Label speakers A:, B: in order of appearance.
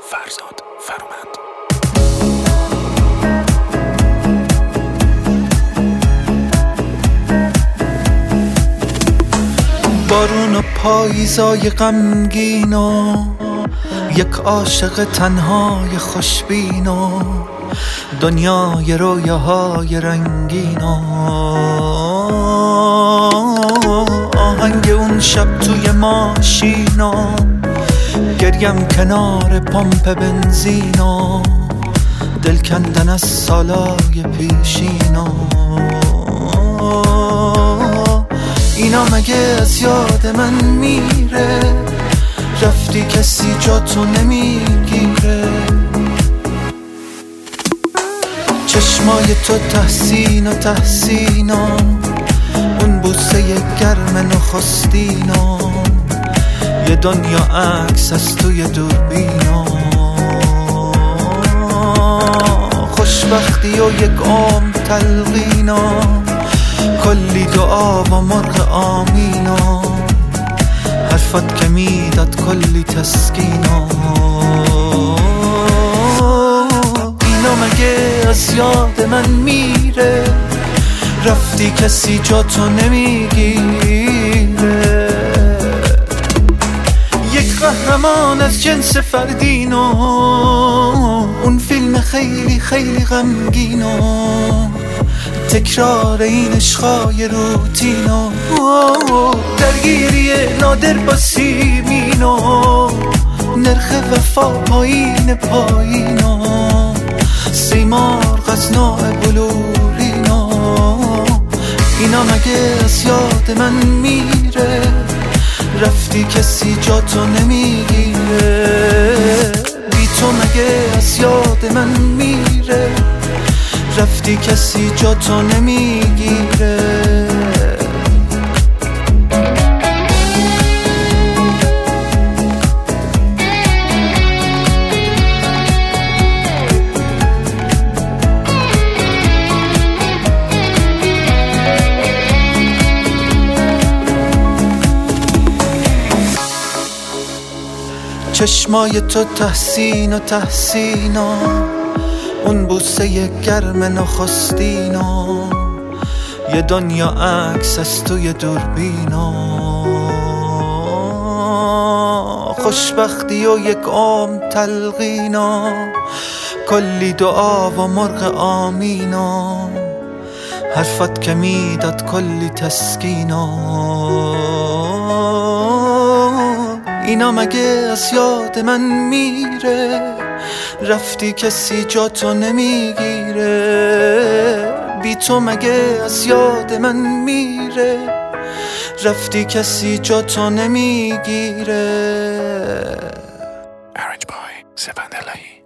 A: فرزاد فرامند.
B: بارون و پاییزای غمگین و یک عاشق تنهای خوشبین و دنیای رویاهای رنگین و آهنگ اون شب توی ماشین و گریم کنار پمپ بنزین و دل کندن از سالای پیشین و اینا مگه از یاد من میره؟ رفتی کسی جا تو نمیگیره. چشمای تو تحسین و تحسین و اون بوسه گرم نخستین و یه دنیا عکس از توی دوربین و خوشبختی و یک عمر تلقین و کلی دعا و مرغ آمین و حرفت که میداد کلی تسکین و اینا مگه از یاد من میره؟ رفتی کسی جا تو نمیگیره. یک قهرمان از جنس فردین و اون فیلم خیلی خیلی غمگین و تکرار این عشقای روتین و درگیری نادر با سیمین و نرخ وفا پایین پایین و سیمرغ از نوع بلورین و اینا مگه از یاد من میره؟ رفتی کسی جا تو نمیگیره. بی تو مگه از یاد من میره؟ رفتی کسی جا تو نمیگیره. چشمای تو تحسین و تحسین و اون بوسه گرم نخستین و یه دنیا عکس از توی دوربین و خوشبختی و یک عمر تلقین و کلی دعا و مرغ آمین و حرفت که میداد کلی تسکین و اینا مگه از یاد من میره؟ رفتی کسی جا تو نمیگیره. بی تو مگه از یاد من میره؟ رفتی کسی جا تو نمیگیره.
A: Arranged by Sevan Elahi.